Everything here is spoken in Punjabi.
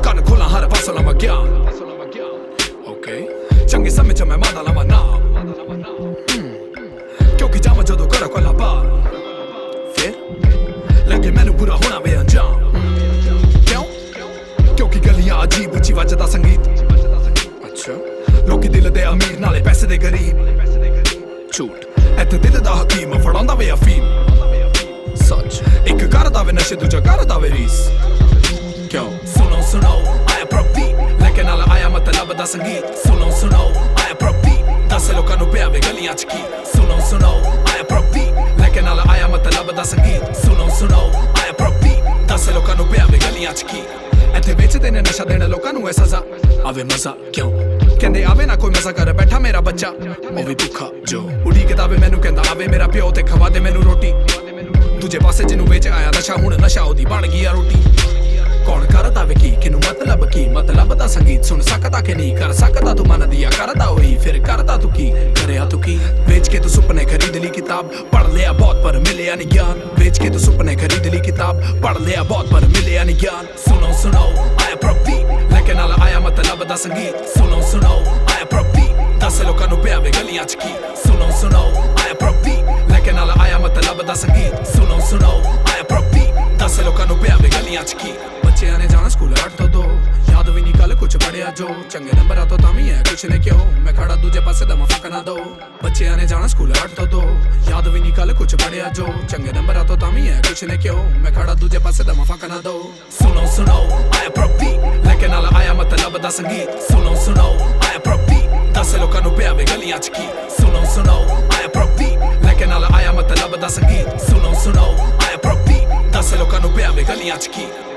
ਕੰਨ ਖੋਲਾਂ ਹਰ ਪਾਸੋਂ ਲਵਾਂ ਗਿਆਨ ਓਕੇ ਚੰਗੇ ਸਮੇਂ 'ਚ ਮੈਂ ਮਾਦਾ ਲਵਾਂ ਨਾਮ ਕਿਉਂਕਿ ਜਾਵਾਂ ਜਦੋਂ ਘਰੋਂ ਕੋਲਾ ਬਾਹਰ ਫਿਰ ਲੱਗੇ ਮੈਨੂੰ ਬੁਰਾ ਹੋਣਾ ਵੇ ਅੰਜਾਮ ਕਿਉਂ ਕਿਉਂਕਿ ਗਲੀਆਂ ਅਜੀਬ ਉੱਚੀ ਵੱਜਦਾ ਸੰਗੀਤ ਅੱਛਾ ਲੋਕੀ ਦਿਲ ਦੇ ਅਮੀਰ ਨਾਲੇ ਪੈਸੇ ਦੇ ਗਰੀਬ ਝੂਠ ਇੱਥੇ ਦਿਲ ਦਾ ਹਕੀਮ ਫੜਾਉਂਦਾ ਵੇ ਅਫੀਮ ਸੱਚ ਇੱਕ ਕਰਦਾ ਵੇ ਨਸ਼ੇ ਦੂਜਾ ਕਰਦਾ ਵੇ ਰੀਸ ਕਿਉਂ ਸੁਣੋ ਆਇਆ ਪ੍ਰੋਪੀ ਲੈ ਕੇ ਨਾਲ ਆਇਆ ਮਤਲਬ ਦਾ ਸੰਗੀਤ ਸੁਣੋ ਆਇਆ ਪ੍ਰੋਪੀ ਦਸ ਲੋਕਾਂ ਨੂੰ ਪਿਆ ਵੇ ਗਲੀਆਂ 'ਚ ਕੀ ਸੁਣੋ ਆਇਆ ਪ੍ਰੋਪੀ ਲੈ ਕੇ ਨਾਲ ਆਇਆ ਮਤਲਬ ਦਾ ਸੰਗੀਤ ਸੁਣੋ ਆਇਆ ਪ੍ਰੋਪੀ ਦਸ ਲੋਕਾਂ ਨੂੰ ਪਿਆ ਵੇ ਗਲੀਆਂ 'ਚ ਕੀ ਇੱਥੇ ਵੇਚਦੇ ਨੇ ਨਸ਼ਾ ਦੇਣ ਲੋਕਾਂ ਨੂੰ ਐ ਸਜ਼ਾ ਆਵੇ ਮਜ਼ਾ ਕਿਉਂ ਕਹਿੰਦੇ ਆਵੇ ਨਾ ਕੋਈ ਮਜ਼ਾ ਕਰ ਬੈਠਾ ਮੇਰਾ ਬੱਚਾ ਉਹ ਵੀ ਭੁੱਖਾ ਜੋ ਉਡੀ ਕਿਤਾਬੇ ਮੈਨੂੰ ਕਹਿੰਦਾ ਆਵੇ ਮੇਰਾ ਪਿਓ ਤੇ ਖਵਾ ਦੇ ਮੈਨੂੰ ਰੋਟੀ ਦੂਜੇ ਪਾਸੇ ਜਿਹਨੂੰ ਵੇਚ ਆਇਆ ਨਸ਼ਾ ਹੁਣ ਨਸ਼ਾ ਉਹਦੀ ਬਣ ਗਈ ਆ ਰੋਟੀ ਕੌਣ ਕਰਦਾ ਵੇ ਕੀ ਕਿਨੂੰ ਮਤਲਬ ਦਾ ਸੰਗੀਤ ਸੁਣ ਸਕਦਾ ਕਿ ਨਹੀਂ ਕਰ ਸਕਦਾ ਤੂੰ ਮਨ ਦੀਆਂ ਕਰਦਾ ਹੋਈ ਫਿਰ ਕਰਦਾ ਤੂੰ ਕੀ ਕਰਿਆ ਤੂੰ ਕੀ ਵੇਚ ਕੇ ਤੂੰ ਸੁਪਨੇ ਖਰੀਦ ਲਈ ਕਿਤਾਬ ਪੜ੍ਹ ਲਿਆ ਬਹੁਤ ਪਰ ਮਿਲਿਆ ਨਹੀਂ ਗਿਆਨ ਵੇਚ ਕੇ ਤੂੰ ਸੁਪਨੇ ਖਰੀਦ ਲਈ ਕਿਤਾਬ ਪੜ੍ਹ ਲਿਆ ਬਹੁਤ ਪਰ ਮਿਲਿਆ ਨਹੀਂ ਗਿਆਨ ਸੁਣੋ ਆਇਆ ਪ੍ਰੋਪੀ ਲੈ ਕੇ ਨਾਲ ਆਇਆ ਮਤਲਬ ਦਾ ਸੰਗੀਤ ਸੁਣੋ ਆਇਆ ਪ੍ਰੋਪੀ ਦਸ ਲੋਕਾਂ ਨੂੰ ਪਿਆ ਵੇ ਗਲੀਆਂ 'ਚ ਕੀ ਸੁਣੋ ਆਇਆ ਪ੍ਰੋਪੀ ਲੈ ਕੇ ਨਾਲ ਆਇਆ ਮਤਲਬ ਦਾ ਸੰਗੀਤ ਸੁਣੋ ਆਇਆ ਪ੍ਰੋਪੀ ਦਸ ਲੋਕਾਂ ਨੂੰ ਪਿਆ ਵੇ ਗਲੀਆਂ 'ਚ ਕੀ ਬੱਚਿਆਂ ਨੇ ਜਾਣਾ ਸਕੂਲ 8 ਤੋਂ 2 ਯਾਦ ਵੀ ਨਹੀਂ ਕੱਲ ਕੁਛ ਪੜਿਆ ਜੋ ਚੰਗੇ ਨੰਬਰਾਂ ਤੋਂ ਤਾਂ ਵੀ ਹੈ ਕੁਛ ਨੇ ਕਿਉਂ ਮੈਂ ਖੜਾ ਦੂਜੇ ਪਾਸੇ ਦਮ ਫੱਕ ਨਾ ਦੋ ਬੱਚਿਆਂ ਨੇ ਜਾਣਾ ਸਕੂਲ 8 ਤੋਂ 2 ਯਾਦ ਵੀ ਨਹੀਂ ਕੱਲ ਕੁਛ ਪੜਿਆ ਜੋ ਚੰਗੇ ਨੰਬਰਾਂ ਤੋਂ ਤਾਂ ਵੀ ਹੈ ਕੁਛ ਨੇ ਕਿਉਂ ਮੈਂ ਖੜਾ ਦੂਜੇ ਪਾਸੇ ਦਮ ਫੱਕ ਨਾ ਦੋ ਸੁਣੋ ਆਇਆ ਪ੍ਰੋਪੀ ਲੈ ਕੇ ਨਾਲ ਆਇਆ ਮਤਲਬ ਦਾ ਸੰਗੀਤ ਸੁਣੋ ਆਇਆ ਪ੍ਰੋਪੀ ਦਸ ਲੋਕਾਂ ਨੂੰ ਪਿਆ ਵੇ ਗਲੀਆਂ 'ਚ ਕੀ ਸੁਣੋ ਆਇਆ ਪ੍ਰੋਪੀ ਲੈ ਕੇ ਨਾਲ ਆਇਆ ਮਤਲਬ ਦਾ ਸੰਗੀਤ ਸੁਣੋ ਆਇਆ ਪ੍ਰੋਪੀ ਦਸ ਲੋਕਾਂ ਨੂੰ ਪਿਆ ਵੇ ਗਲੀਆਂ 'ਚ ਕੀ